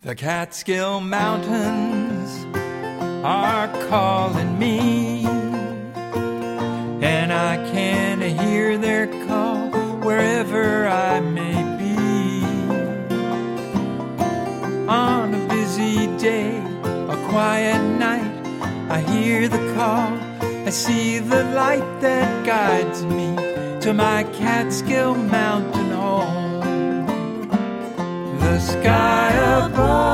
The Catskill Mountains are calling me, and I can hear their call wherever I may be. On a busy day, a quiet night, I hear the call, I see the light that guides me to my Catskill Mountain home. The sky above